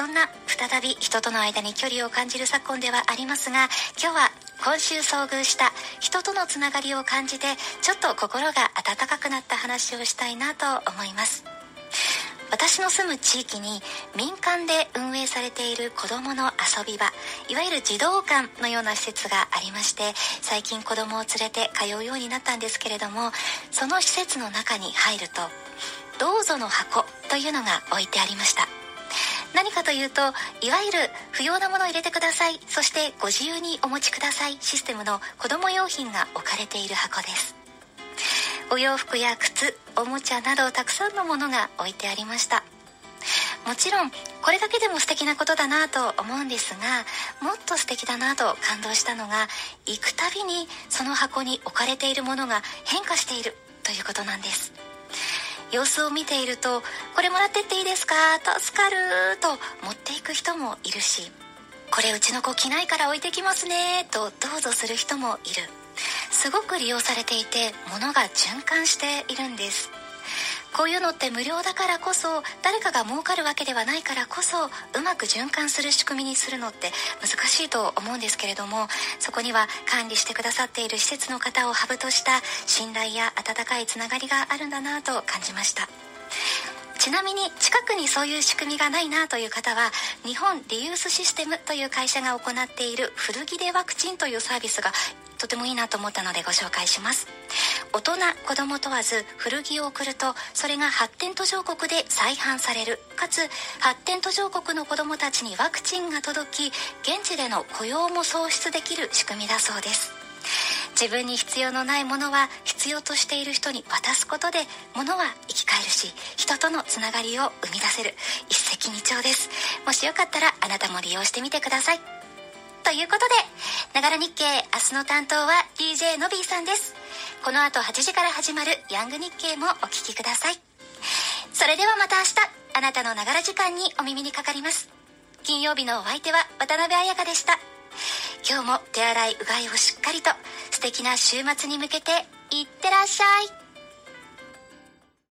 そんな再び人との間に距離を感じる昨今ではありますが、今日は今週遭遇した人とのつながりを感じてちょっと心が温かくなった話をしたいなと思います。私の住む地域に民間で運営されている子どもの遊び場、いわゆる児童館のような施設がありまして、最近子どもを連れて通うようになったんですけれども、その施設の中に入るとどうぞの箱というのが置いてありました。何かというと、いわゆる不要なものを入れてください、そしてご自由にお持ちくださいシステムの子ども用品が置かれている箱です。お洋服や靴、おもちゃなどたくさんのものが置いてありました。もちろんこれだけでも素敵なことだなと思うんですが、もっと素敵だなと感動したのが、行くたびにその箱に置かれているものが変化しているということなんです。様子を見ていると、これもらってっていいですか、助かると持っていく人もいるし、これうちの子着ないから置いてきますねとどうぞする人もいる。すごく利用されていて、物が循環しているんです。こういうのって無料だからこそ、誰かが儲かるわけではないからこそ、うまく循環する仕組みにするのって難しいと思うんですけれども、そこには管理してくださっている施設の方をハブとした信頼や温かいつながりがあるんだなと感じました。ちなみに近くにそういう仕組みがないなという方は、日本リユースシステムという会社が行っている古着でワクチンというサービスがとてもいいなと思ったのでご紹介します。大人子供問わず古着を送ると、それが発展途上国で再販される、かつ発展途上国の子供たちにワクチンが届き、現地での雇用も創出できる仕組みだそうです。自分に必要のないものは必要としている人に渡すことで、物は生き返るし、人とのつながりを生み出せる一石二鳥です。もしよかったらあなたも利用してみてください。ということで、ながら日経、明日の担当は DJ のびーさんです。この後8時から始まるヤング日経もお聞きください。それではまた明日、あなたのながら時間にお耳にかかります。金曜日のお相手は渡辺彩香でした。今日も手洗いうがいをしっかりと、素敵な週末に向けていってらっしゃい。